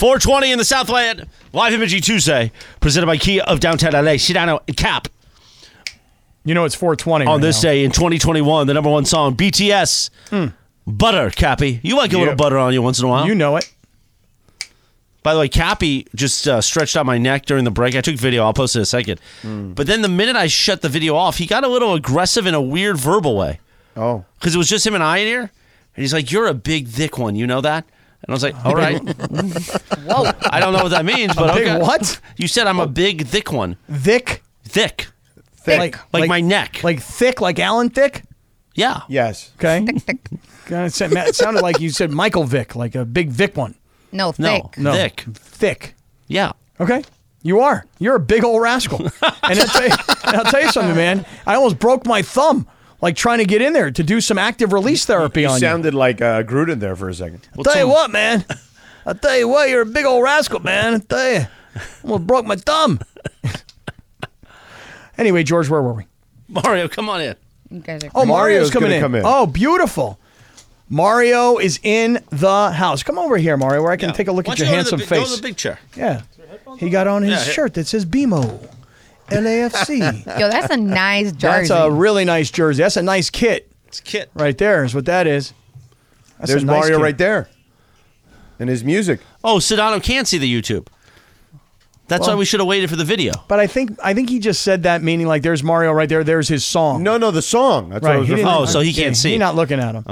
420 in the Southland. Live Imaging Tuesday, presented by Kia of downtown LA. Sedano and Cap. You know it's 420 On right this now. day in 2021, the number one song, BTS, Butter, Cappy. You like a little butter on you once in a while. You know it. By the way, Cappy just stretched out my neck during the break. I took video. I'll post it in a second. But then the minute I shut the video off, he got a little aggressive in a weird verbal way. Oh. Because it was just him and I in here. And he's like, you're a big, thick one. You know that? And I was like, all right. Whoa. I don't know what that means, but Big okay. what? You said I'm a big, thick one. Thick? Thick. Thick. Like my neck. Like thick, like Alan Thick? Yeah. Yes. Okay. It sounded like you said Michael Vick, like a big Vic one. No, thick. No, thick. Thick. Yeah. Okay. You are. You're a big old rascal. And I'll tell you something, man. I almost broke my thumb, like trying to get in there to do some active release therapy You on you. sounded like Gruden there for a second. I'll tell you what, man. I'll tell you what, you're a big old rascal, man. I'll tell you. Almost broke my thumb. Anyway, George, where were we? Mario, come on in. You guys are Oh, Mario's coming gonna in. come in. Oh, beautiful. Mario is in the house. Come over here, Mario, where I can Yeah. take a look Why at don't your you go to handsome the Go to face. the big chair. Yeah. He got on his Yeah. shirt that says BMO. LAFC. Yo, that's a nice jersey. That's a really nice jersey. That's a nice kit It's Kit. right there is what that is. That's There's a nice Mario kit. right there. And his music. Oh, Sedano can't see the YouTube. That's why we should have waited for the video. But I think he just said that meaning like there's Mario right there. There's his song. No, the song. That's what I Right. was He referring didn't- Oh, so he can't see. He's not looking at him.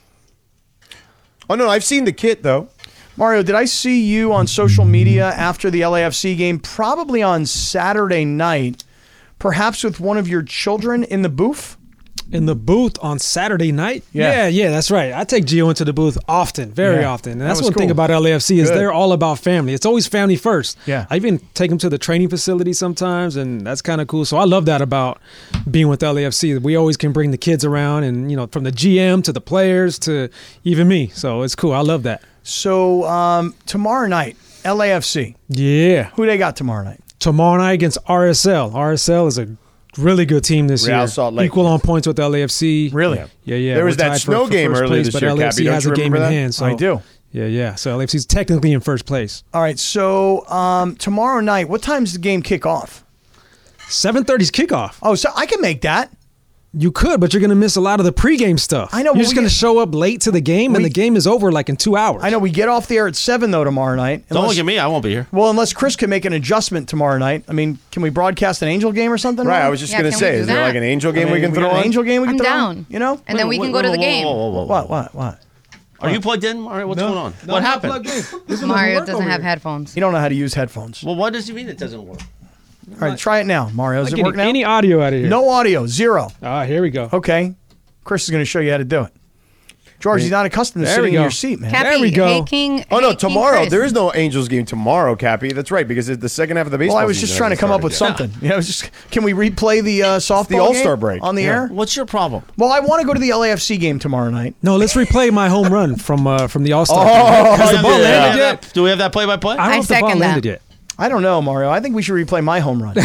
Oh, no, I've seen the kit, though. Mario, did I see you on social media after the LAFC game, probably on Saturday night, perhaps with one of your children in the booth? In the booth on Saturday night? Yeah. Yeah, that's right. I take Gio into the booth often, very Yeah. often. And That that's was one thing cool. about LAFC is Good. they're all about family. It's always family first. Yeah. I even take them to the training facility sometimes, and that's kind of cool. So I love that about being with LAFC. We always can bring the kids around and, from the GM to the players to even me. So it's cool. I love that. So tomorrow night, LAFC. Yeah. Who they got tomorrow night? Tomorrow night against RSL. RSL is a really good team this Real year. Salt Lake. Equal on points with LAFC. Really? Yeah. There was We're that tied snow for game first earlier place, this but year, LAFC Cappy. Don't has you a game in remember that? hand. So I do. Yeah. So LAFC is technically in first place. All right. So tomorrow night, what time does the game kick off? 7:30's kickoff. Oh, so I can make that. You could, but you're going to miss a lot of the pregame stuff. I know, but You're just we going to get- show up late to the game, and we- the game is over like in 2 hours. I know we get off the air at 7 though tomorrow night. Don't look at me. I won't be here. Well, unless Chris can make an adjustment tomorrow night. I mean, can we broadcast an Angel game or something? Right, Ron? I was just Yeah, going to can we say, do is there that? like an angel game I mean, we can throw got an on? Angel game we can I'm throw down. on? You know? And then we can go to the game. Whoa. What? Are you plugged in? Mario? What's going on? What happened? Mario doesn't have headphones. You don't know how to use headphones. Well, what does he mean it doesn't work? All right, try it now, Mario. Does it work now? Any audio out of here? No audio, zero. Here we go. Okay. Chris is going to show you how to do it. George, he's not accustomed to There sitting we in go. your seat, man. Cappy, There we go. Hey King. Oh, no, hey, King tomorrow. Chris. There is no Angels game tomorrow, Cappy. That's right, because it's the second half of the baseball Well, I was just season trying to hasn't come up with started yet. something. Can we replay the softball the All-Star game break. on the air? What's your problem? Well, I want to go to the LAFC game tomorrow night. No, let's replay my home run from the All-Star. Oh, Has the ball yeah. landed yet? Do we have that play-by-play? I don't know if the ball second that. landed yet. I don't know, Mario. I think we should replay my home run.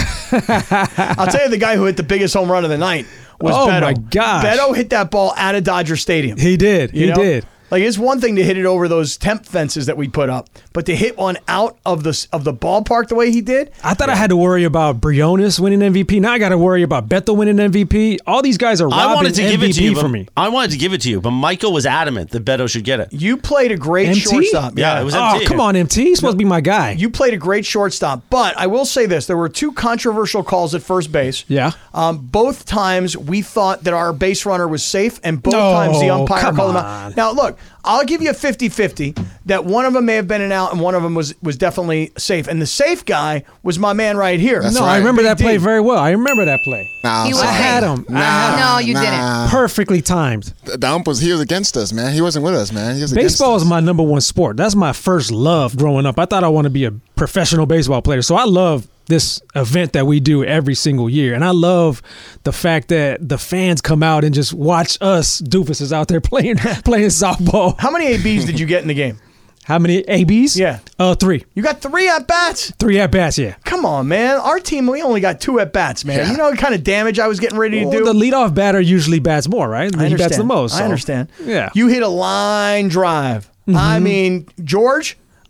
I'll tell you the guy who hit the biggest home run of the night was Oh, Beto. my gosh. Beto hit that ball out of Dodger Stadium. He did. You He know? did. Like, it's one thing to hit it over those temp fences that we put up, but to hit one out of the ballpark the way he did, I thought I had to worry about Briones winning MVP. Now I got to worry about Beto winning MVP. All these guys are I robbing wanted to MVP give it to you for me. I wanted to give it to you, but Michael was adamant that Beto should get it. you played a great MT? shortstop. Yeah, it was Oh, MT. come on, MT. He's supposed to be my guy. You played a great shortstop, but I will say this: there were two controversial calls at first base. Yeah. Both times we thought that our base runner was safe, and both No, times the umpire come called him on. out. Now, look, I'll give you a 50-50 that one of them may have been an out and one of them was definitely safe. And the safe guy was my man right here. That's No, right. I remember that Big play D. very well. I remember that play. Nah, He I'm was sorry. I had him. No, you didn't. Perfectly timed. The ump he was against us, man. He wasn't with us, man. He was against Baseball us. is my number one sport. That's my first love growing up. I thought I want to be a professional baseball player. So I love this event that we do every single year. And I love the fact that the fans come out and just watch us doofuses out there playing softball. How many ABs did you get in the game? How many ABs? Yeah. 3. You got 3 at bats. 3 at bats, yeah. Come on, man. Our team, we only got 2 at bats, man. Yeah. You know what kind of damage I was getting ready to do? The leadoff batter usually bats more, right? I He bats the understand. most. I so- understand. Yeah. You hit a line drive. I mean, George,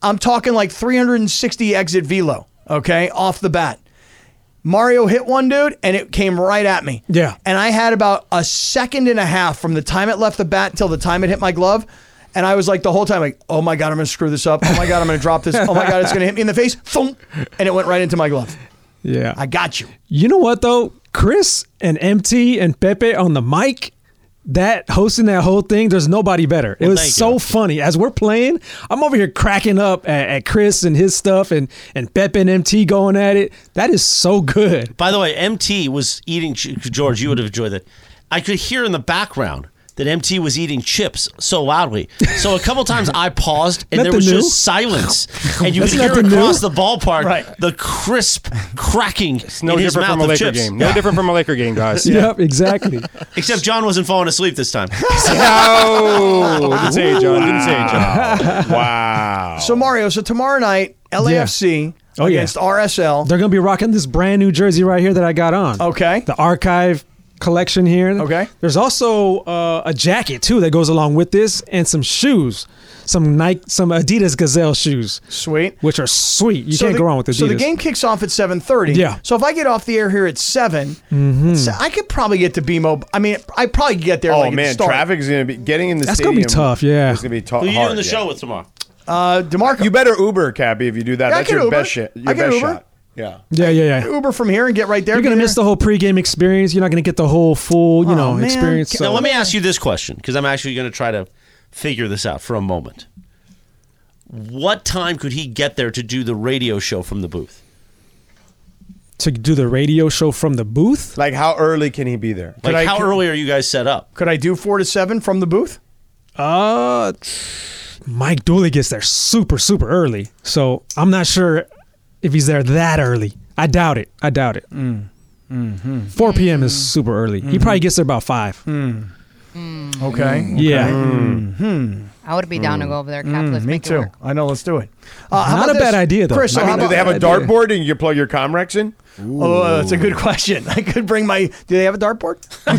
I'm talking like 360 exit velo, okay, off the bat. Mario hit one dude, and it came right at me. Yeah. And I had about a second and a half from the time it left the bat till the time it hit my glove. And I was like the whole time like, oh my God, I'm going to screw this up. Oh my God, I'm going to drop this. Oh my God, it's going to hit me in the face. Thump, and it went right into my glove. Yeah. I got you. You know what though? Chris and MT and Pepe on the mic, that hosting that whole thing, there's nobody better. It was so funny. As we're playing, I'm over here cracking up at Chris and his stuff and Pepe and MT going at it. That is so good. By the way, MT was eating, George, you would have enjoyed that. I could hear in the background that MT was eating chips so loudly. So a couple times I paused and there was just silence. And you could hear across the ballpark the crisp cracking in his mouth of chips. No different from a Laker game, guys. Yep, exactly. Except John wasn't falling asleep this time. No! Didn't say it, John. Didn't say it, John. Wow. So Mario, tomorrow night, LAFC against RSL. They're going to be rocking this brand new jersey right here that I got on. Okay. The archive collection here. Okay. There's also a jacket too that goes along with this, and some shoes, some Adidas Gazelle shoes. Sweet. Which are sweet. You can't go wrong with Adidas. So the game kicks off at 7:30. Yeah. So if I get off the air here at 7, I could probably get to BMO. I mean, I probably get there. Oh like man, traffic is going to be getting in the That's stadium. gonna be tough. Yeah. It's going to be Who are you hard. doing the show with tomorrow? DeMarco. You better Uber, Cappy, if you do that. Yeah, I That's can your Uber. best shit. Your I can best Uber. shot. Yeah. Yeah. Uber from here and get right there. You're going to miss the whole pregame experience. You're not going to get the whole full, man. experience. Now, So. let me ask you this question, because I'm actually going to try to figure this out for a moment. What time could he get there to do the radio show from the booth? To do the radio show from the booth? Like, how early can he be there? Like, how early are you guys set up? Could I do 4 to 7 from the booth? Mike Dooley gets there super, super early. So I'm not sure if he's there that early. I doubt it. 4 p.m. is super early. He probably gets there about 5. Okay. Yeah. I would be down to go over there, Cap. Let's Me make it too. work. I know. Let's do it. Not a bad idea, though. Chris, so I how mean, do they have a idea. dartboard and you plug your Comrex in? Oh, that's a good question. I could bring my. Do they have a dartboard?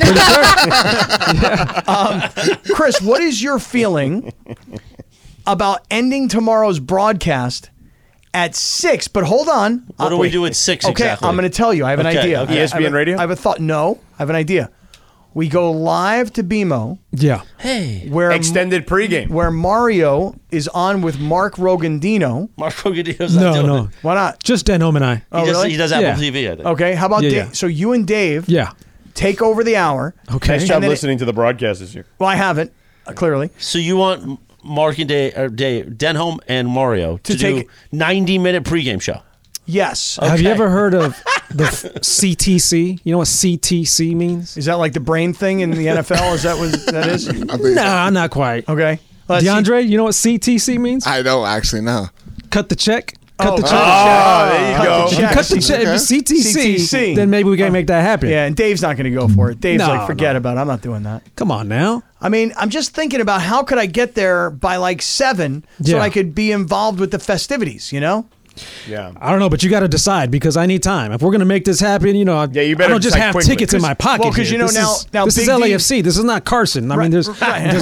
Chris, what is your feeling about ending tomorrow's broadcast at 6? But hold on. What do we do at 6 Okay, exactly? I'm going to tell you. I have an idea. okay. ESPN Radio? I have a thought. No, I have an idea. We go live to BMO. Yeah. Hey. Where Extended pregame. Where Mario is on with Mark Rogandino. Mark Rogandino's not doing No. it. Why not? Just Dan Home and I. Oh, really? He does Apple Yeah. TV, I think. Okay, how about Yeah, Dave? yeah. So you and Dave Yeah. take over the hour. Okay. Nice job then listening to the broadcast this year. Well, I haven't, clearly. So you want Mark and Dave, Denholm and Mario to do take- 90-minute pregame show? Yes. Have you Okay. ever heard of the CTC? You know what CTC means? Is that like the brain thing in the NFL? Is that what that is? Nah, not quite. Okay. Let's see. DeAndre, you know what CTC means? I don't actually know. Cut the check. Cut the check. Oh, there you go. the check. Cut the check. If it's CTC, CTC. then maybe we can make that happen. Yeah, and Dave's not going to go for it. Dave's No, like, forget no. about it. I'm not doing that. Come on now. I mean, I'm just thinking about how could I get there by like 7 so Yeah. I could be involved with the festivities, you know? Yeah. I don't know, but you got to decide because I need time. If we're gonna make this happen, you know, Yeah, you I better don't just decide have quickly. tickets in my pocket. Well, 'cause here. you know, this now is Big D- LAFC. This is not Carson. I mean, there's tickets are hard to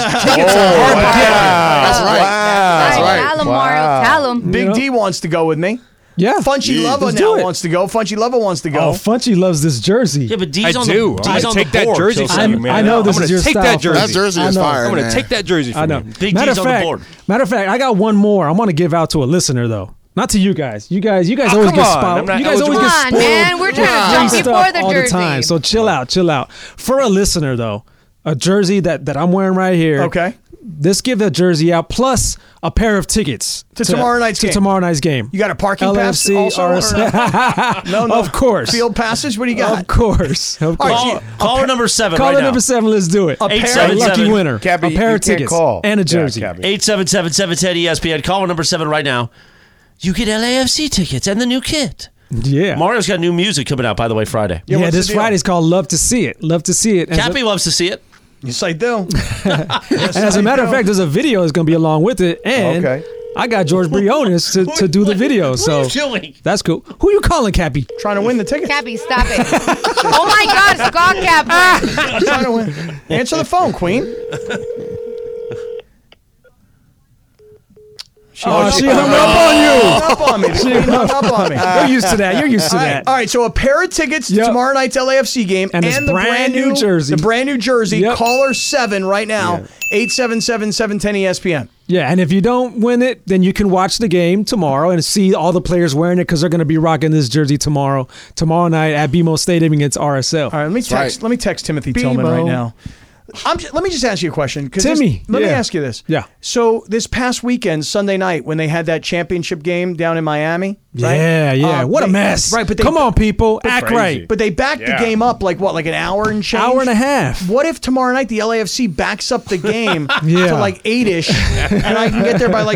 That's right. That's All right. Tell him, Mario. Tell him. Big know? D wants to go with me. get. Yeah, Funchy Lova Let's do now it. wants to go. Funchy Lova wants to go. Oh, Funchy loves this jersey. Yeah, but D's I on do. the I'm D's gonna on take the that board jersey till from you, seven. man. I know this I'm is gonna your take style. that jersey. That jersey I is know. fire, I'm going to man. take that jersey I from know. you. Big matter D's of on the fact, board. Matter of fact, I got one more. I want to give out to a listener though. Not to you guys. You guys always come get on. spoiled. I'm not You guys always eligible. get Come on, spoiled. man. We're trying to with jump free before stuff the all jersey. the time. So chill out. For a listener though, a jersey that I'm wearing right here. Okay. Let's give a jersey out plus a pair of tickets To tomorrow night's game. tomorrow night's game. You got a parking pass LFC, also? Or RSL. no, Of course. Field passes? What do you got? Of course. Of course. All right, Caller number 7 Caller right now. number 7. Let's do it. A pair- A 877 lucky winner. Cappy, a pair you of can't tickets call. and a Yeah, jersey. Cappy. 877-710-ESPN. Caller number 7 right now. You get LAFC tickets and the new kit. Yeah. Mario's got new music coming out, by the way, Friday. Yeah, Yeah, what's this the deal? Friday's called Love to See It. Love to See It. Cappy loves to see it. Yes, I do. And as a matter of fact, there's a video that's going to be along with it. And Okay. I got George Briones to do the video. So What are you doing? that's cool. Who you calling, Cappy? Trying to win the tickets. Cappy, stop it. Oh my God, Scott Cap. I'm trying to win. Answer the phone, Queen. She hung up on me. The queen hung up on me. You're used to that. You're used to that. All right, so a pair of tickets to Yep. tomorrow night's LAFC game And this the brand new jersey. The brand new jersey. Yep. Caller 7 right now. 877-710-ESPN. Yeah, and if you don't win it, then you can watch the game tomorrow and see all the players wearing it because they're going to be rocking this jersey tomorrow night at BMO Stadium against RSL. All right, let me text Timothy Tillman right now. Let me just ask you a question. Timmy, let me ask you this. Yeah. So this past weekend, Sunday night, when they had that championship game down in Miami, right? Yeah. What a mess. Right, but come on, people, act crazy. right. But they backed the game up like an hour and change? Hour and a half. What if tomorrow night the LAFC backs up the game Yeah. to like 8-ish and I can get there by like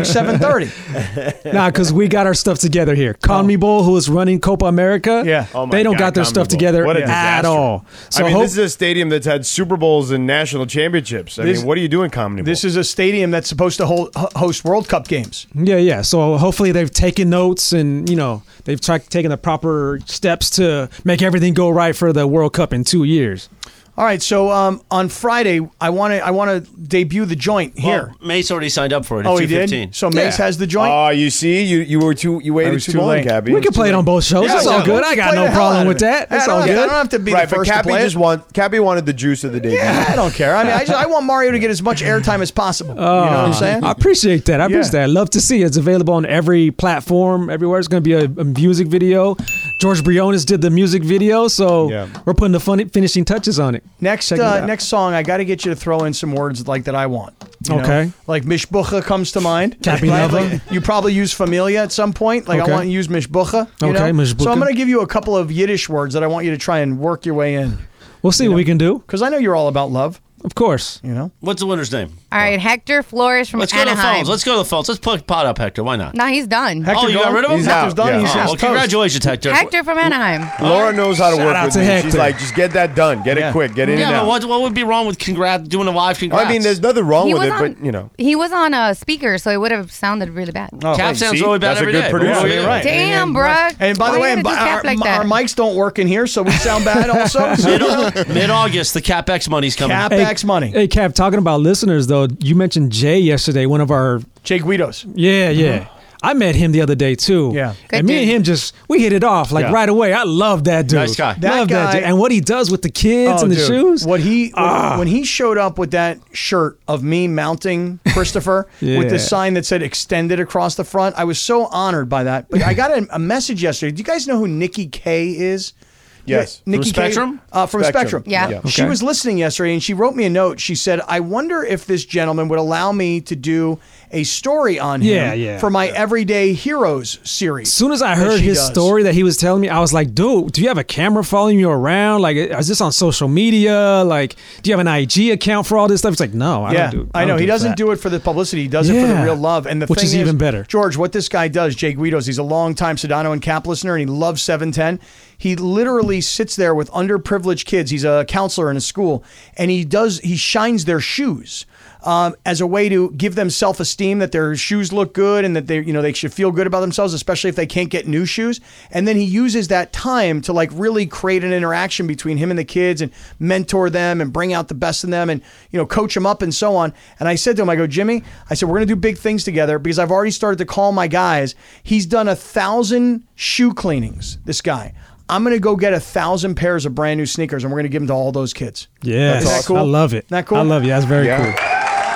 7:30? Nah, because we got our stuff together here. CONMEBOL, who is running Copa America, Yeah. Oh my they don't God, got their stuff CONMEBOL. together What a at disaster. all. So I mean, this is a stadium that's had Super Bowls and national championships. I This- mean, what are you doing, Comedy? This is a stadium that's supposed to host World Cup games. Yeah. So hopefully they've taken notes and, they've taken the proper steps to make everything go right for the World Cup in 2 years. All right, so on Friday, I want to debut the joint here. Well, Mace already signed up for it at Oh, he 2:15. did. So Mace has the joint. Oh, you see, you waited was too too long, late. Gabby. We can play it on both shows. Yeah, It's all good. I got play no the hell problem out with of it. that. It's I all don't good. have to be Right, the but first to play it. Cappy wanted the juice of the day. Yeah, I don't care. I mean, I want Mario to get as much airtime as possible. You know what I'm saying? I appreciate that. I appreciate Yeah. that. I love to see it. It's available on every platform, everywhere. It's going to be a music video. George Briones did the music video, so Yeah. we're putting the finishing touches on it. Next Check it out. next song, I got to get you to throw in some words like that I want. You know? Okay. Like Mishbucha comes to mind. Cappy Right? Nova. Like, you probably use Familia at some point. Like Okay. I want you to use Mishbucha. You Okay, know? Mishbucha. So I'm going to give you a couple of Yiddish words that I want you to try and work your way in. We'll see what we can do. Because I know you're all about love. Of course. You know. What's the winner's name? All right, Hector Flores from Let's go to the Anaheim. phones. Let's go to the phones. Let's put pot up, Hector. Why not? No, he's done. Hector Oh, you got gone? rid of him? He's Hector's out. done. Yeah. He's Oh, just well, toast. congratulations, Hector. Hector from Anaheim. Laura knows how to Shout work out with to me. Hector. She's like, just get that done. Get Yeah. it quick. Get in Yeah, and out. what would be wrong with doing a live congrats? I mean, there's nothing wrong He with was it, on- but you know. He was on a speaker, so it would have sounded really bad. Oh, Cap right. sounds see? really bad That's a every good day. producer. What are you You're doing? right. Damn, bruh. And by the Why way, you gotta do Cap like that? our mics don't work in here, so we sound bad also. Mid-August, the CapEx money's coming. CapEx money. Hey, Cap, talking about listeners, though, you mentioned Jay yesterday, one of our. Jay Guidos. Yeah. I met him the other day, too. Yeah. Good and me and dude. him we hit it off like Yeah. right away. I love that dude. Nice guy. That Love that guy- dude. And what he does with the kids and the dude. shoes. When he showed up with that shirt of me mounting Christopher Yeah. with the sign that said extended across the front, I was so honored by that. But I got a message yesterday. Do you guys know who Nikki K is? Yes. Nikki From K- Spectrum? from Spectrum. Yeah. Yeah. She Okay. was listening yesterday and she wrote me a note. She said, I wonder if this gentleman would allow me to do a story on him Yeah. for my Everyday Heroes series. As soon as I that heard she his does. story that he was telling me, I was like, dude, do you have a camera following you around? Like, is this on social media? Like, do you have an IG account for all this stuff? It's like, no, I Yeah, don't do I know. He doesn't that. do it for the publicity. He does it for the Yeah. real love. And the Which thing is even better. George, what this guy does, Jay Guidos, he's a longtime Sedano and Cap listener, and he loves 710. He literally sits there with underprivileged kids. He's a counselor in a school, and he shines their shoes. As a way to give them self-esteem that their shoes look good and that they should feel good about themselves, especially if they can't get new shoes. And then he uses that time to like really create an interaction between him and the kids and mentor them and bring out the best in them and coach them up and so on. And I said to him, I go, Jimmy, I said, we're gonna do big things together because I've already started to call my guys. He's done 1,000 shoe cleanings. This guy. I'm going to go get 1,000 pairs of brand new sneakers and we're going to give them to all those kids. Yes. Isn't that cool? I love it. Isn't that cool? I love it. That's very Yeah. cool.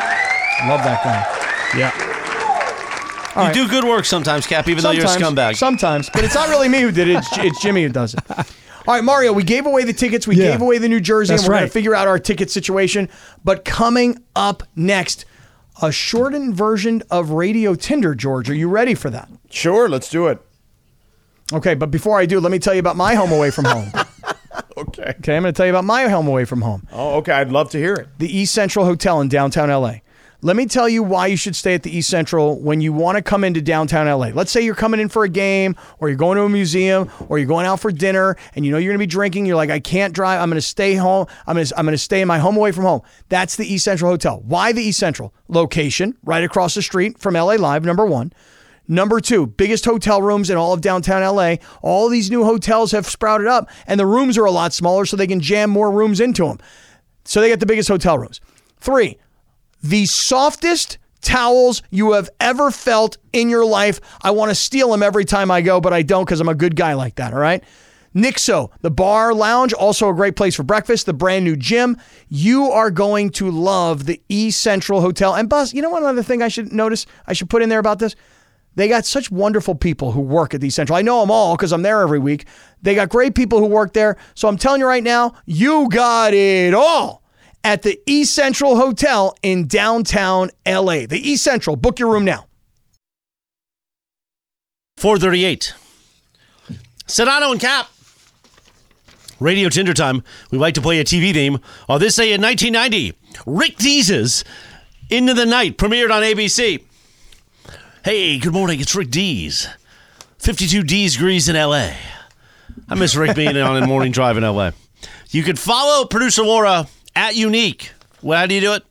Love that guy. Yeah. You do good work sometimes, Cap, even though you're a scumbag. Sometimes. But it's not really me who did it. It's Jimmy who does it. All right, Mario, we gave away the tickets. We Yeah. gave away the New Jersey. That's And we're going right. to figure out our ticket situation. But coming up next, a shortened version of Radio Tinder, George. Are you ready for that? Sure, let's do it. Okay, but before I do, let me tell you about my home away from home. Okay. Okay, I'm going to tell you about my home away from home. Oh, okay. I'd love to hear it. The East Central Hotel in downtown LA. Let me tell you why you should stay at the East Central when you want to come into downtown LA. Let's say you're coming in for a game or you're going to a museum or you're going out for dinner and you know you're going to be drinking. You're like, I can't drive. I'm going to stay home. I'm going to stay in my home away from home. That's the East Central Hotel. Why the East Central? Location, right across the street from LA Live, number one. Number two, biggest hotel rooms in all of downtown LA. All these new hotels have sprouted up and the rooms are a lot smaller so they can jam more rooms into them. So they get the biggest hotel rooms. Three, the softest towels you have ever felt in your life. I want to steal them every time I go, but I don't because I'm a good guy like that, all right? Nixo, the bar lounge, also a great place for breakfast, the brand new gym. You are going to love the East Central Hotel. And Buzz, you know one other thing I should put in there about this? They got such wonderful people who work at East Central. I know them all because I'm there every week. They got great people who work there. So I'm telling you right now, you got it all at the East Central Hotel in downtown LA. The East Central. Book your room now. 4:38. Sedano and Cap. Radio Tinder time. We like to play a TV theme. On this day in 1990, Rick Dees's Into the Night premiered on ABC. Hey, good morning. It's Rick Dees. 52 degrees in L.A. I miss Rick being on a morning drive in L.A. You can follow producer Laura at Unique. Well, how do you do it?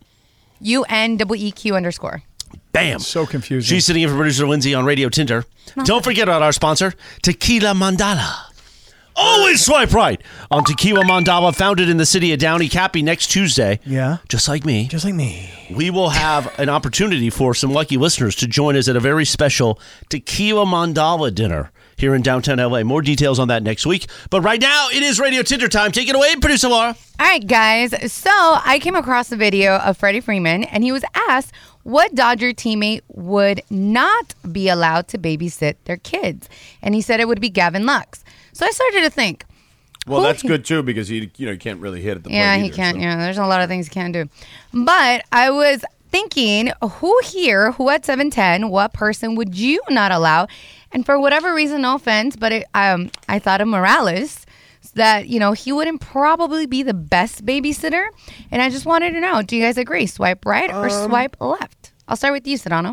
UNEEQ_. Bam. So confusing. She's sitting in for producer Lindsay on Radio Tinder. Don't forget about our sponsor, Tequila Mandala. Always swipe right on Tequila Mandala, founded in the city of Downey. Cappy, next Tuesday. Yeah. Just like me. Just like me. We will have an opportunity for some lucky listeners to join us at a very special Tequila Mandala dinner here in downtown LA. More details on that next week. But right now, it is Radio Tinder time. Take it away, producer Laura. All right, guys. So I came across a video of Freddie Freeman, and he was asked what Dodger teammate would not be allowed to babysit their kids. And he said it would be Gavin Lux. So I started to think. Well, that's good, too, because he can't really hit at the plate either, he can't. so. Yeah, there's a lot of things he can't do. But I was thinking, who at 710, what person would you not allow? And for whatever reason, no offense, but I thought of Morales, that, he wouldn't probably be the best babysitter. And I just wanted to know, do you guys agree? Swipe right or swipe left? I'll start with you, Sedano.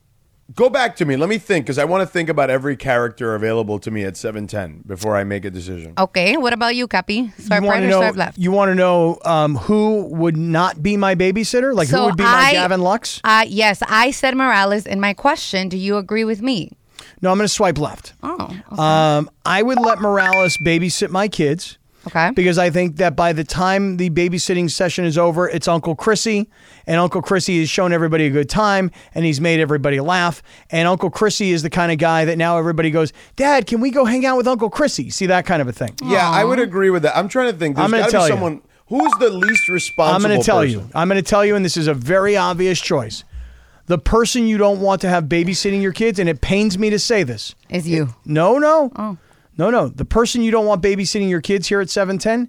Go back to me. Let me think, because I want to think about every character available to me at 710 before I make a decision. Okay, what about you, Cappy? Swipe right or swipe left? You want to know who would not be my babysitter? Like, who would be my Gavin Lux? Yes, I said Morales in my question. Do you agree with me? No, I'm going to swipe left. Oh, okay. I would let Morales babysit my kids. Okay. Because I think that by the time the babysitting session is over, it's Uncle Chrissy. And Uncle Chrissy has shown everybody a good time, and he's made everybody laugh. And Uncle Chrissy is the kind of guy that now everybody goes, Dad, can we go hang out with Uncle Chrissy? See, that kind of a thing. Yeah, I would agree with that. I'm trying to think. There's got to be someone. Who's the least responsible I'm going to tell person? you. I'm going to tell you, and this is a very obvious choice. The person you don't want to have babysitting your kids, and it pains me to say this. Is you. No. Oh. No. The person you don't want babysitting your kids here at 710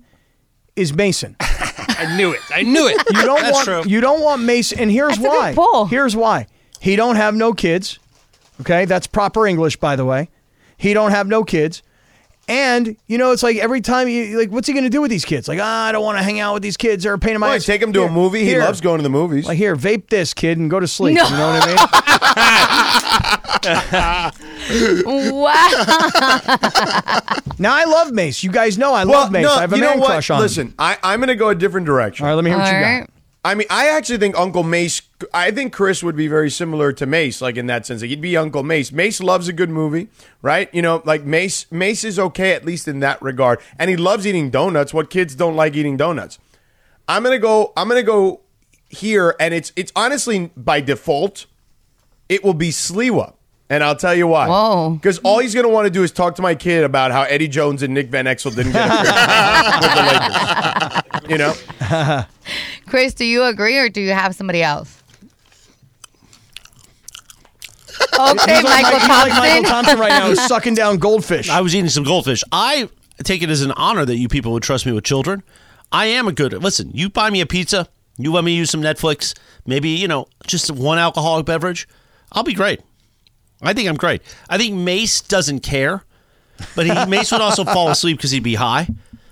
is Mason. I knew it. You don't want Mason, and here's That's a why. good pull. Here's why. He don't have no kids. Okay, that's proper English, by the way. He don't have no kids. And, it's like every time, what's he going to do with these kids? Like, I don't want to hang out with these kids. They're a pain in my ass. Take him to a movie. He loves going to the movies. Like, here, vape this, kid, and go to sleep. No. You know what I mean? Wow. Now, I love Mace. You guys know I love Mace. I have a man crush on him. Listen, I'm going to go a different direction. All right, let me hear what you All got. I mean, I actually think Uncle Mace, I think Chris would be very similar to Mace, like in that sense. Like, he'd be Uncle Mace. Mace loves a good movie, right? Like Mace is okay, at least in that regard. And he loves eating donuts. What kids don't like eating donuts? I'm gonna go here, and it's honestly by default, it will be Sliwa. And I'll tell you why. Whoa. Because all he's going to want to do is talk to my kid about how Eddie Jones and Nick Van Exel didn't get a with the Lakers. Chris, do you agree or do you have somebody else? Okay, Michael Like Michael Thompson. Thompson right now is sucking down goldfish. I was eating some goldfish. I take it as an honor that you people would trust me with children. I am a good... Listen, you buy me a pizza, you let me use some Netflix, maybe, just one alcoholic beverage, I'll be great. I think I'm great. I think Mace doesn't care, but Mace would also fall asleep because he'd be high.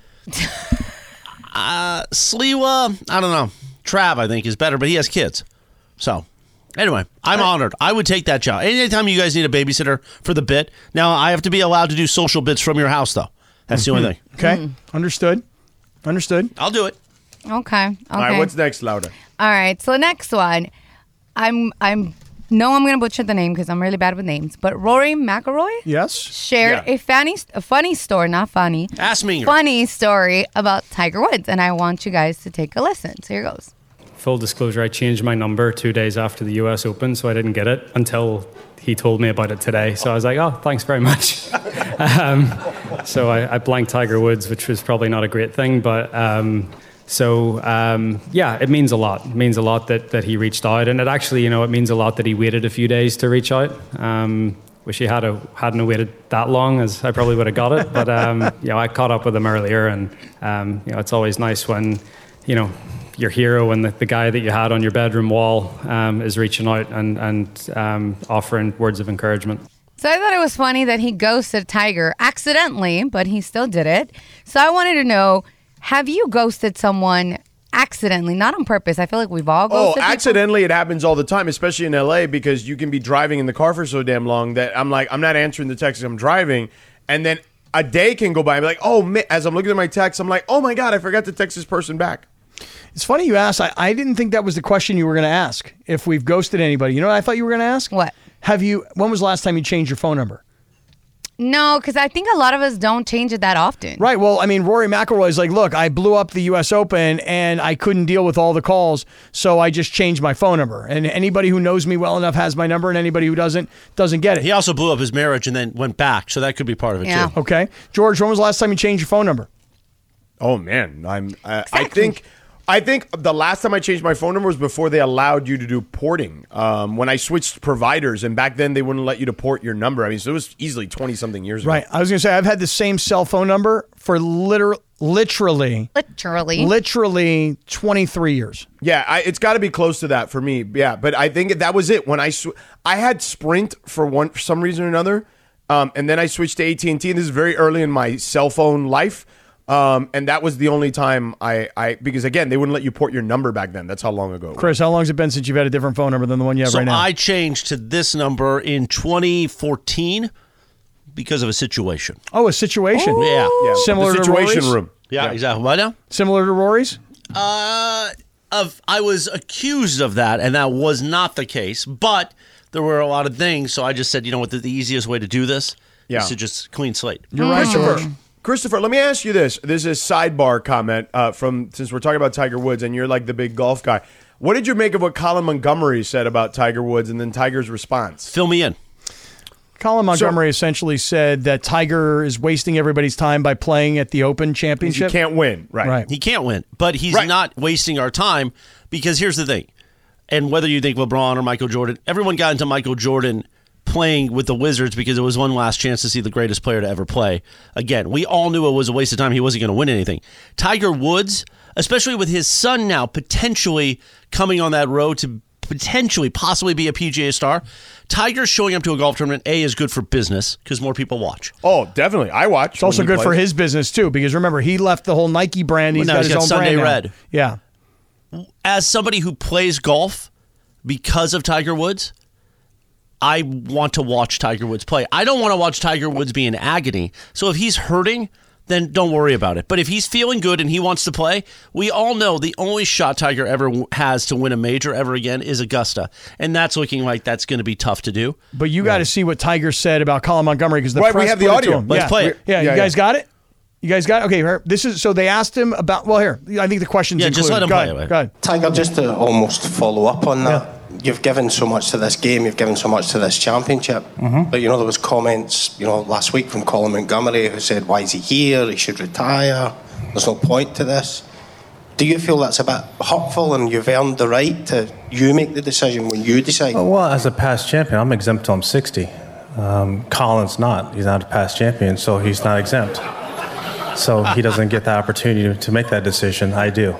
Sliwa, I don't know. Trav, I think, is better, but he has kids. So, anyway, I'm honored. I would take that job. Anytime you guys need a babysitter for the bit. Now, I have to be allowed to do social bits from your house, though. That's the only thing. Okay, Understood. I'll do it. Okay. All right, what's next, Laura? All right. So next one, I'm going to butcher the name because I'm really bad with names. But Rory McIlroy Yes. shared a funny story, not funny. Ask me. Funny story about Tiger Woods, and I want you guys to take a listen. So here goes. full disclosure, I changed my number 2 days after the US Open, so I didn't get it until he told me about it today. So I was like, oh, thanks very much. So I blanked Tiger Woods, which was probably not a great thing, but yeah, it means a lot. It means a lot that he reached out, and it actually, it means a lot that he waited a few days to reach out. Wish he hadn't waited that long, as I probably would have got it. But I caught up with him earlier, and it's always nice when your hero and the guy that you had on your bedroom wall is reaching out and offering words of encouragement. So I thought it was funny that he ghosted Tiger accidentally, but he still did it. So I wanted to know, have you ghosted someone accidentally, not on purpose? I feel like we've all ghosted people. Accidentally, it happens all the time, especially in LA, because you can be driving in the car for so damn long that I'm like, I'm not answering the text, I'm driving, and then a day can go by and be like, oh, man, as I'm looking at my text, I'm like, oh my God, I forgot to text this person back. It's funny you asked. I didn't think that was the question you were going to ask, if we've ghosted anybody. You know what I thought you were going to ask? What? When was the last time you changed your phone number? No, because I think a lot of us don't change it that often. Right. Well, I mean, Rory McIlroy's like, look, I blew up the U.S. Open and I couldn't deal with all the calls, so I just changed my phone number. And anybody who knows me well enough has my number, and anybody who doesn't get it. He also blew up his marriage and then went back, so that could be part of it too. Okay. George, when was the last time you changed your phone number? Oh, man. I think the last time I changed my phone number was before they allowed you to do porting. When I switched providers, and back then they wouldn't let you to port your number. I mean, so it was easily 20-something years ago. Right. I was going to say, I've had the same cell phone number for literally 23 years. Yeah, it's got to be close to that for me. Yeah, but I think that was it. When I had Sprint for some reason or another, and then I switched to AT&T, and this is very early in my cell phone life. And that was the only time because again, they wouldn't let you port your number back then. That's how long ago. Chris, how long has it been since you've had a different phone number than the one you have right now? So I changed to this number in 2014 because of a situation. Oh, a situation. Yeah. Similar the to Rory's? situation room. Yeah, exactly. What now? Similar to Rory's? I was accused of that, and that was not the case. But there were a lot of things, so I just said, you know what, the easiest way to do this is to just clean slate. You're right, George. Christopher, let me ask you this. This is a sidebar comment since we're talking about Tiger Woods and you're like the big golf guy. What did you make of what Colin Montgomery said about Tiger Woods and then Tiger's response? Fill me in. Colin Montgomery essentially said that Tiger is wasting everybody's time by playing at the Open Championship. He can't win. Right. He can't win. But he's not wasting our time because here's the thing. And whether you think LeBron or Michael Jordan, everyone got into Michael Jordan playing with the Wizards because it was one last chance to see the greatest player to ever play. Again, we all knew it was a waste of time. He wasn't going to win anything. Tiger Woods, especially with his son now potentially coming on that road to possibly be a PGA star, Tiger showing up to a golf tournament, A, is good for business because more people watch. Oh, definitely. I watch. It's also good for his business, too, because remember, he left the whole Nike brand. He's got his own Sunday brand Red. Yeah. As somebody who plays golf because of Tiger Woods, I want to watch Tiger Woods play. I don't want to watch Tiger Woods be in agony. So if he's hurting, then don't worry about it. But if he's feeling good and he wants to play, we all know the only shot Tiger ever has to win a major ever again is Augusta. And that's looking like that's going to be tough to do. But you got to see what Tiger said about Colin Montgomery because the press we have the put it to audio. him. Let's play it. Yeah, you guys got it? You guys got it? Okay, this is so they asked him about, well, here, I think the question's included. Just let him go play ahead, it. Go ahead. Tiger, just to almost follow up on that, you've given so much to this game, you've given so much to this championship, but there was comments, last week from Colin Montgomery who said, why is he here? He should retire. There's no point to this. Do you feel that's a bit hurtful and you've earned the right to make the decision when you decide? Well, as a past champion, I'm exempt till I'm 60. Colin's not. He's not a past champion, so he's not exempt. So he doesn't get the opportunity to make that decision. I do.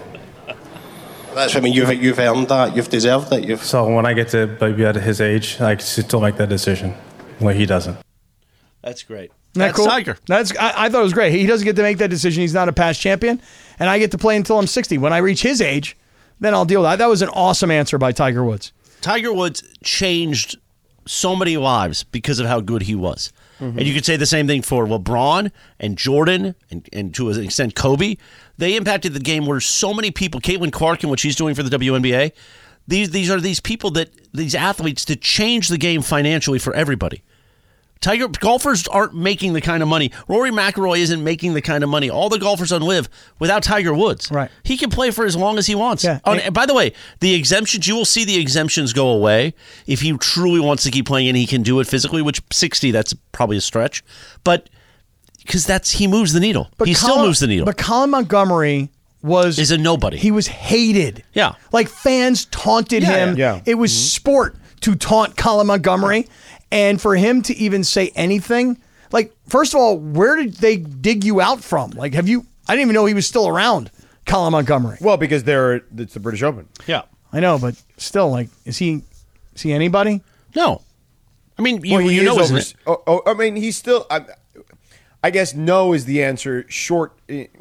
That's what I mean. You've earned that. You've deserved it. So when I get to be at his age, I can still make that decision when he doesn't. That's great. That's cool? Tiger. I thought it was great. He doesn't get to make that decision. He's not a past champion. And I get to play until I'm 60. When I reach his age, then I'll deal with that. That was an awesome answer by Tiger Woods. Tiger Woods changed so many lives because of how good he was. Mm-hmm. And you could say the same thing for LeBron and Jordan and to an extent Kobe. They impacted the game where so many people, Caitlin Clark and what she's doing for the WNBA, these are these people these athletes that change the game financially for everybody. Golfers aren't making the kind of money. Rory McIlroy isn't making the kind of money. All the golfers on LIV without Tiger Woods. Right. He can play for as long as he wants. Yeah. And by the way, the exemptions, you will see the exemptions go away if he truly wants to keep playing and he can do it physically, which 60, that's probably a stretch. But because he moves the needle. He still moves the needle. But Colin Montgomery is a nobody. He was hated. Yeah. Like fans taunted him. Yeah. It was sport to taunt Colin Montgomery. And for him to even say anything, like, first of all, where did they dig you out from? Like, I didn't even know he was still around, Colin Montgomery. Well, because it's the British Open. Yeah. I know, but still, like, is he anybody? No. I mean, Well, he you know, is isn't it? I mean, he's still. I guess no is the answer. Short.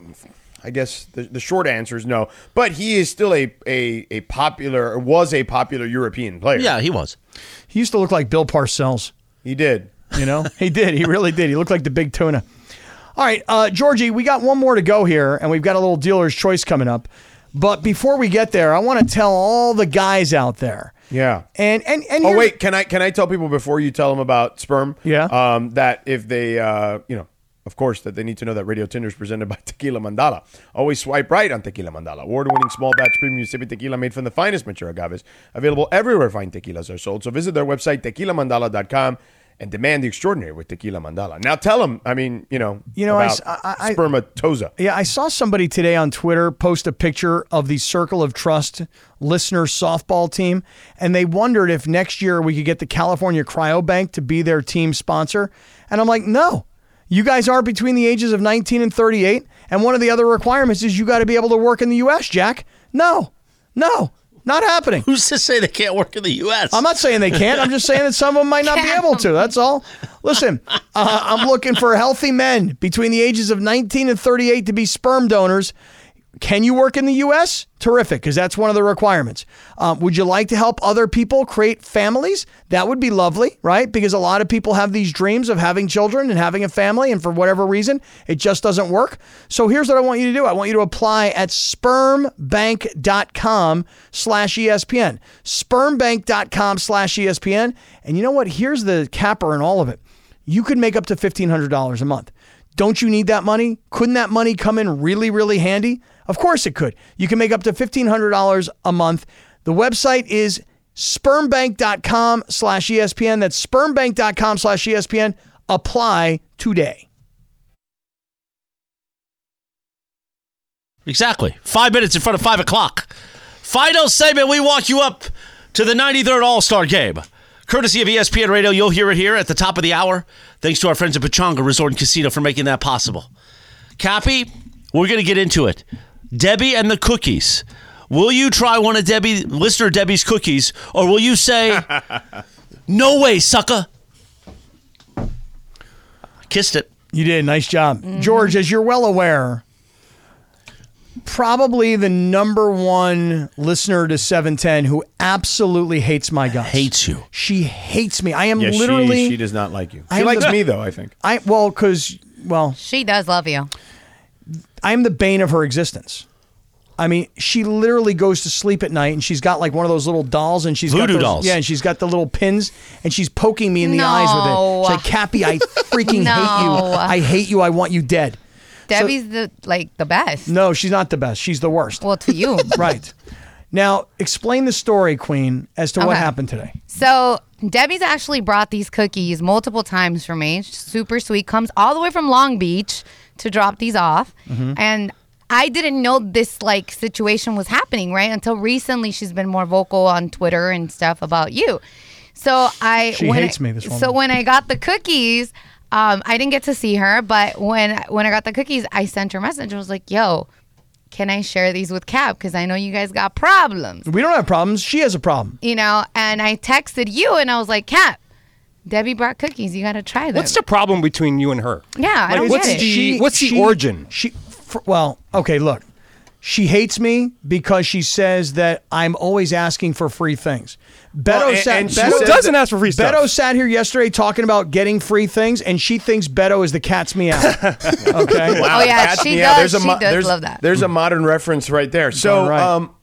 I guess the short answer is no. But he is still a popular, or was a popular European player. Yeah, he was. He used to look like Bill Parcells. He did. You know, he did. He really did. He looked like the big tuna. All right, Georgie, we got one more to go here, and we've got a little dealer's choice coming up. But before we get there, I want to tell all the guys out there. Yeah. And oh wait, can I tell people before you tell them about sperm? Yeah. That if they of course, that they need to know that Radio Tinder is presented by Tequila Mandala. Always swipe right on Tequila Mandala. Award-winning small batch premium sipping tequila made from the finest mature agaves. Available everywhere fine tequilas are sold. So visit their website, tequilamandala.com, and demand the extraordinary with Tequila Mandala. Now tell them, about spermatoza. Yeah, I saw somebody today on Twitter post a picture of the Circle of Trust listener softball team, and they wondered if next year we could get the California Cryobank to be their team sponsor. And I'm like, no. You guys are between the ages of 19 and 38, and one of the other requirements is you got to be able to work in the U.S., Jack. No, not happening. Who's to say they can't work in the U.S.? I'm not saying they can't. I'm just saying that some of them might not be able to. That's all. Listen, I'm looking for healthy men between the ages of 19 and 38 to be sperm donors. Can you work in the U.S.? Terrific, because that's one of the requirements. Would you like to help other people create families? That would be lovely, right? Because a lot of people have these dreams of having children and having a family, and for whatever reason, it just doesn't work. So here's what I want you to do. I want you to apply at spermbank.com/ESPN. Spermbank.com/ESPN. And you know what? Here's the capper in all of it. You could make up to $1,500 a month. Don't you need that money? Couldn't that money come in really, really handy? Of course it could. You can make up to $1,500 a month. The website is spermbank.com/ESPN. That's spermbank.com/ESPN. Apply today. Exactly. 5 minutes in front of 5 o'clock. Final segment, we walk you up to the 93rd All-Star Game. Courtesy of ESPN Radio, you'll hear it here at the top of the hour. Thanks to our friends at Pechanga Resort and Casino for making that possible. Cappy, we're going to get into it. Debbie and the cookies. Will you try one of listener Debbie's cookies, or will you say, no way, sucker? Kissed it. You did. Nice job. Mm-hmm. George, as you're well aware, probably the number one listener to 710 who absolutely hates my guts. Hates you. She hates me. I am literally... She does not like you. She likes me, though, I think. She does love you. I am the bane of her existence. I mean, she literally goes to sleep at night and she's got like one of those little dolls and she's voodoo got dolls. Yeah, and she's got the little pins and she's poking me in the eyes with it. She's like, Cappy, I freaking hate you. I hate you. I want you dead. Debbie's the best. No, she's not the best. She's the worst. Well, to you. Right. Now, explain the story, Queen, as to what happened today. So Debbie's actually brought these cookies multiple times for me. Super sweet. Comes all the way from Long Beach to drop these off. Mm-hmm. And I didn't know this situation was happening, right? Until recently she's been more vocal on Twitter and stuff about you. So She hates me, this woman. So when I got the cookies, I didn't get to see her, but when I got the cookies, I sent her a message. I was like, yo, can I share these with Cap? Because I know you guys got problems. We don't have problems. She has a problem. And I texted you and I was like, Cap, Debbie brought cookies. You got to try them. What's the problem between you and her? Yeah, I don't get it. What's the origin? Okay, look. She hates me because she says that I'm always asking for free things. Beto doesn't ask for free stuff. Beto sat here yesterday talking about getting free things, and she thinks Beto is the cat's meow. Okay. Wow. Oh yeah, she does. She does love that. There's a modern reference right there. So,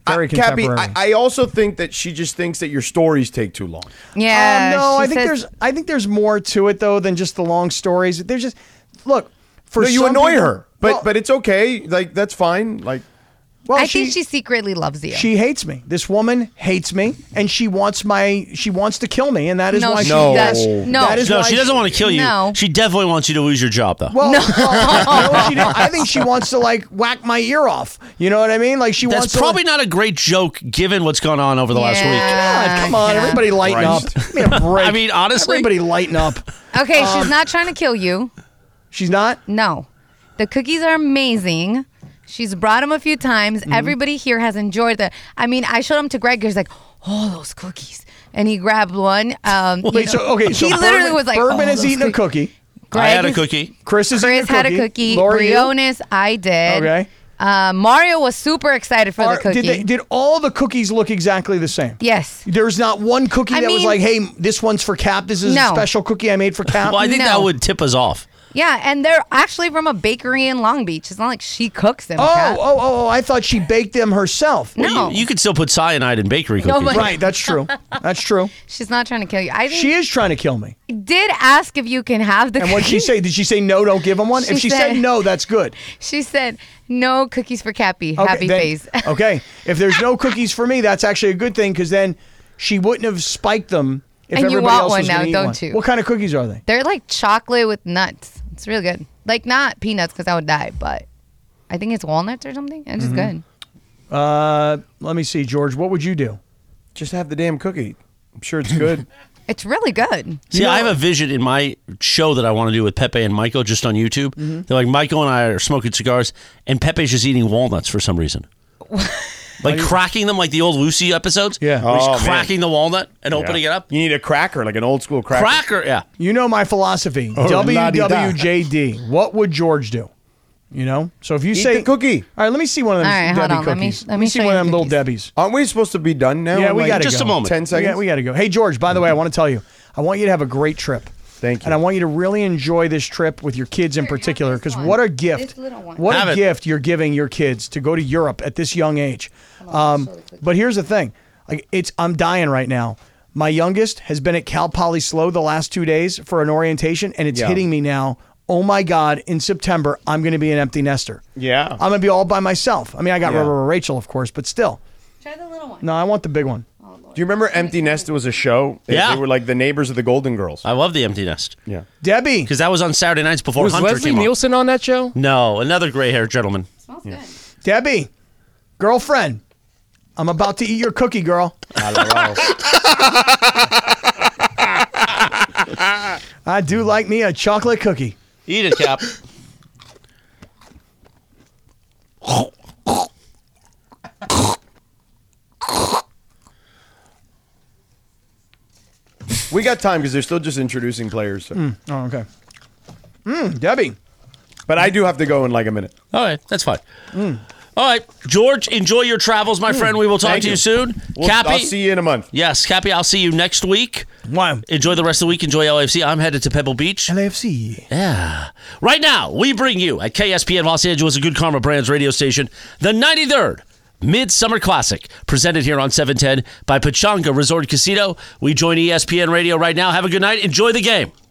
Very Cappy, contemporary. I also think that she just thinks that your stories take too long. Yeah. no, she I think says- there's more to it though than just the long stories. There's just look for No, you some annoy people- her, well, but it's okay. Like that's fine. Like I think she secretly loves you. She hates me. This woman hates me, and she wants to kill me, and that is No, why she she does- does. no. That is No, why she doesn't want to kill you. No. She definitely wants you to lose your job, though. Well, you know what she did? I think she wants to like whack my ear off. You know what I mean? Like she That's wants. probably not a great joke given what's gone on over the last week. God, come on, Yeah. everybody lighten Christ. up. Give me a break. I mean, honestly- everybody lighten up. Okay, she's not trying to kill you. She's not. No. The cookies are amazing. She's brought them a few times. Mm-hmm. Everybody here has enjoyed them. I mean, I showed them to Greg. He's like, oh, those cookies. And he grabbed one. Wait, so he literally was like, Bourbon oh, is those eating a cookies. cookie. Greg I had a is- cookie. Chris is eating Chris had a cookie. Lori, you? Briones, I did. Okay. Mario was super excited for the cookie. Did all the cookies look exactly the same? Yes. There's not one cookie I that was mean- like, hey, this one's for Cap. This is a No. special cookie I made for Cap. Well, I think No. that would tip us off. Yeah, and they're actually from a bakery in Long Beach. It's not like she cooks them. Kat. Oh, I thought she baked them herself. No. You could still put cyanide in bakery cookies. No, but- Right, that's true. That's true. She's not trying to kill you. I think She is trying to kill me. she did ask if you can have the And what did she say? Did she say no, don't give him one? She If she said- said no, that's good. She said, no cookies for Cappy. Okay, Happy then- face. Okay. If there's no cookies for me, that's actually a good thing because then she wouldn't have spiked them if And you everybody want else one was now, gonna eat don't one. you? What kind of cookies are they? They're like chocolate with nuts. It's really good. Like not peanuts because I would die, but I think it's walnuts or something. It's just good. Let me see, George. What would you do? just have the damn cookie. I'm sure it's good. It's really good. See, I have a vision in my show that I want to do with Pepe and Michael just on YouTube. Mm-hmm. They're like, Michael and I are smoking cigars, and Pepe's just eating walnuts for some reason. Like cracking them like the old Lucy episodes. Yeah. Where he's Oh, man. cracking the walnut and opening it up. You need a cracker, like an old school cracker. Cracker, yeah. You know my philosophy. Oh, la-di-da. WWJD. What would George do? You know? So if you Eat say the cookie. All right, let me see one of them All right, hold Debbie on. Let me- cookies. let me see show one you of them the little cookies. Debbies. Aren't we supposed to be done now? Yeah, in we like got to go. just a moment. 10 seconds? Yeah, we got to go. Hey, George, by the way, I want to tell you, I want you to have a great trip. Thank you. And I want you to really enjoy this trip with your kids in particular because what a gift. This little one. What Have a it. gift you're giving your kids to go to Europe at this young age. But here's the thing. Like I'm dying right now. My youngest has been at Cal Poly Slow the last 2 days for an orientation, and it's Yeah. hitting me now. Oh my God, in September, I'm going to be an empty nester. Yeah. I'm going to be all by myself. I mean, I got Yeah. Rachel, of course, but still. Try the little one. No, I want the big one. Do you remember Empty Nest was a show? Yeah. They were like the neighbors of the Golden Girls. I love the Empty Nest. Yeah. Debbie. Because that was on Saturday nights before Was Hunter Leslie came on. Nielsen on that show? No, another gray-haired gentleman. Smells good. Debbie, girlfriend, I'm about to eat your cookie, girl. I do like me a chocolate cookie. Eat it, Cap. We got time because they're still just introducing players. So. Oh, okay. Debbie. But I do have to go in like a minute. All right, that's fine. All right, George, enjoy your travels, my friend. We will talk Thank to you you. soon. I'll Cappy, see you in a month. yes, Cappy, I'll see you next week. Wow. Enjoy the rest of the week. Enjoy LAFC. I'm headed to Pebble Beach. LAFC. Yeah. Right now, we bring you at KSPN Los Angeles, a Good Karma Brands radio station, the 93rd Midsummer Classic, presented here on 710 by Pechanga Resort Casino. We join ESPN Radio right now. Have a good night. Enjoy the game.